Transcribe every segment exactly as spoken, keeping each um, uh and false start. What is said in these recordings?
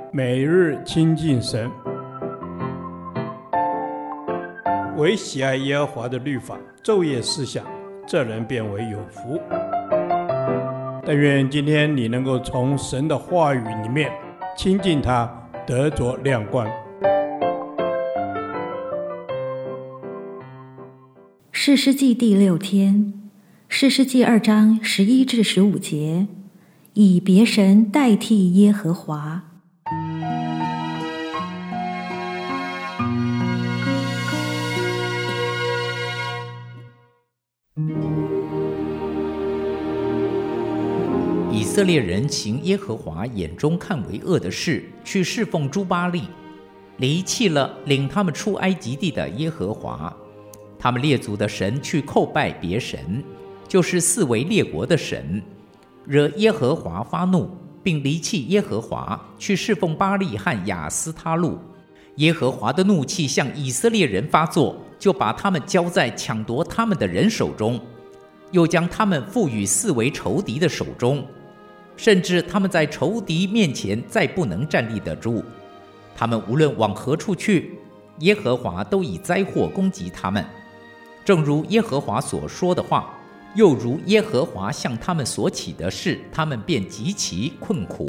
每日亲近神，唯喜爱耶和华的律法，昼夜思想，这人变为有福。但愿今天你能够从神的话语里面亲近他，得着亮光。 士师记第六天，士师记二章十一至十五节，以别神代替耶和华。 以色列人行耶和华眼中看为恶的事，去侍奉诸巴力，离弃了领他们出埃及地的耶和华。他们列祖的神去叩拜别神，就是四围列国的神，惹耶和华发怒，并离弃耶和华，去侍奉巴力和亚斯他路。耶和华的怒气向以色列人发作，就把他们交在抢夺他们的人手中，又将他们付与四围仇敌的手中，甚至他们在仇敌面前再不能站立得住。他们无论往何处去，耶和华都以灾祸攻击他们，正如耶和华所说的话，又如耶和华向他们所起的事，他们便极其困苦。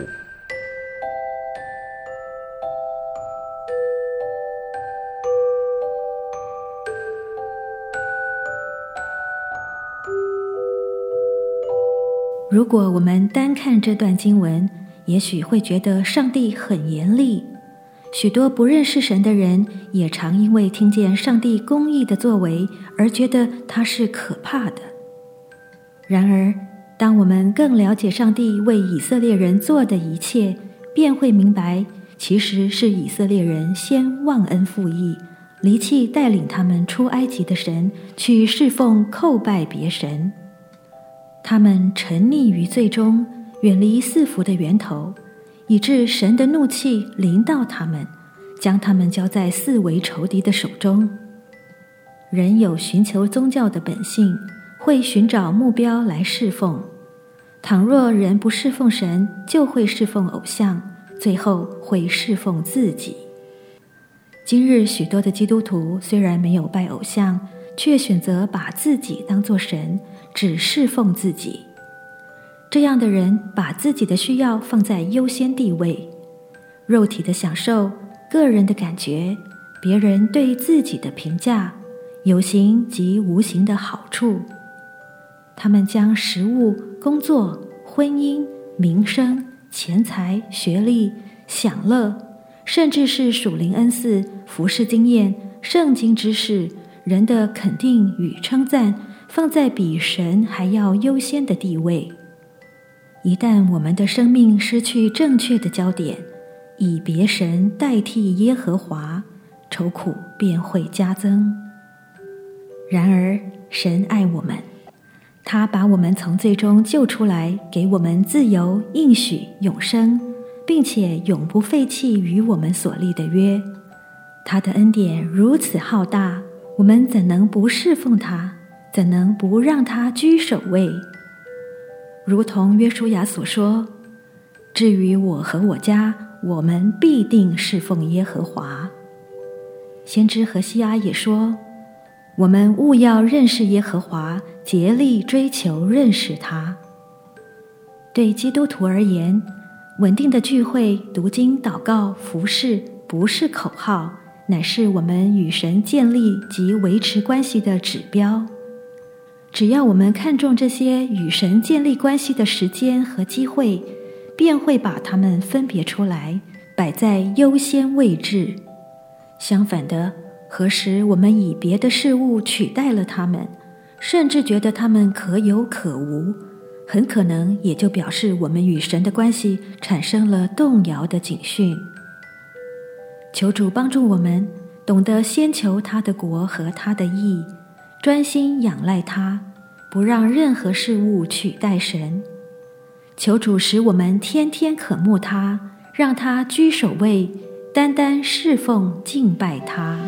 如果我们单看这段经文，也许会觉得上帝很严厉。许多不认识神的人也常因为听见上帝公义的作为而觉得他是可怕的。然而，当我们更了解上帝为以色列人做的一切，便会明白，其实是以色列人先忘恩负义，离弃带领他们出埃及的神，去侍奉叩拜别神。他们沉溺于罪中，远离赐福的源头，以致神的怒气临到他们，将他们交在四围仇敌的手中。人有寻求宗教的本性，会寻找目标来侍奉。倘若人不侍奉神，就会侍奉偶像，最后会侍奉自己。今日许多的基督徒虽然没有拜偶像，却选择把自己当作神，只侍奉自己。这样的人把自己的需要放在优先地位，肉体的享受、个人的感觉、别人对自己的评价、有形及无形的好处。他们将食物、工作、婚姻、名声、钱财、学历、享乐，甚至是属灵恩赐、服事经验、圣经知识、人的肯定与称赞，放在比神还要优先的地位。一旦我们的生命失去正确的焦点，以别神代替耶和华，愁苦便会加增。然而，神爱我们，他把我们从罪中救出来，给我们自由、应许、永生，并且永不废弃与我们所立的约。他的恩典如此浩大，我们怎能不侍奉他？怎能不让他居首位？如同约书亚所说，至于我和我家，我们必定侍奉耶和华。先知何西阿也说，我们务要认识耶和华，竭力追求认识他。对基督徒而言，稳定的聚会、读经、祷告、服事，不是口号，乃是我们与神建立及维持关系的指标。只要我们看重这些与神建立关系的时间和机会，便会把它们分别出来，摆在优先位置。相反的，何时我们以别的事物取代了它们，甚至觉得它们可有可无，很可能也就表示我们与神的关系产生了动摇的警讯。求主帮助我们懂得先求他的国和他的义，专心仰赖他，不让任何事物取代神。求主使我们天天渴慕他，让他居首位，单单侍奉敬拜他。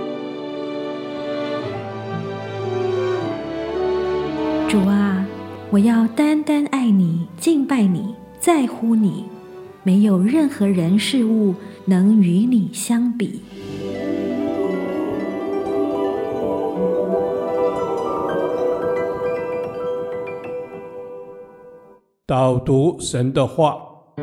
主啊， 我要单单爱你，敬拜你，在乎你，没有任何人事物能与你相比。 导读神的话。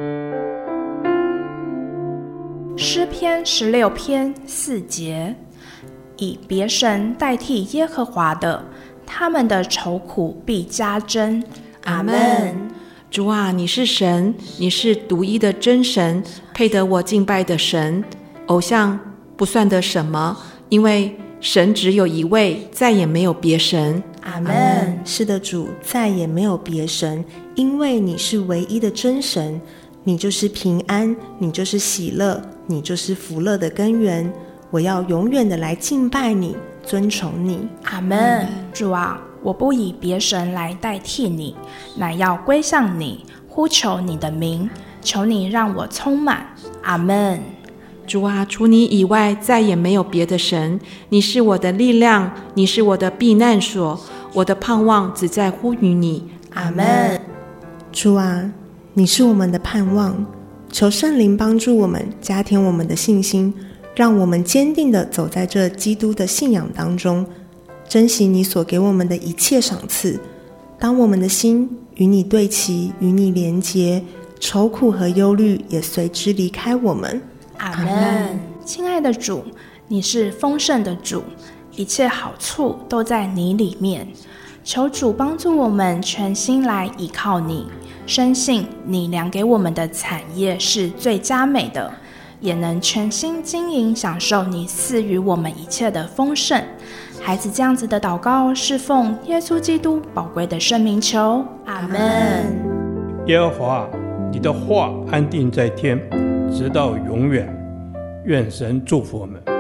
诗篇十六篇四节，以别神代替耶和华的，他们的愁苦必加增。 阿们。主啊，你是神，你是独一的真神，配得我敬拜的神。偶像不算得什么，因为神只有一位，再也没有别神。 阿们。是的，主，再也没有别神，因为你是唯一的真神，你就是平安，你就是喜乐，你就是福乐的根源。我要永远的来敬拜你，尊崇你。 阿们。主啊，我不以别神来代替你，乃要归向你，呼求你的名，求你让我充满。阿们。 主啊，除你以外再也没有别的神，你是我的力量，你是我的避难所，我的盼望只在乎于你。 阿们。主啊，你是我们的盼望，求圣灵帮助我们，加添我们的信心，让我们坚定地走在这基督的信仰当中，珍惜你所给我们的一切赏赐。当我们的心与你对齐，与你连结，愁苦和忧虑也随之离开我们。 阿们。亲爱的主，你是丰盛的主，一切好处都在你里面。求主帮助我们全心来依靠你，深信你量给我们的产业是最佳美的，也能全心经营，享受你赐予我们一切的丰盛。孩子这样子的祷告是奉耶稣基督宝贵的圣名求。阿们。 耶和华，你的话安定在天，直到永远。愿神祝福我们。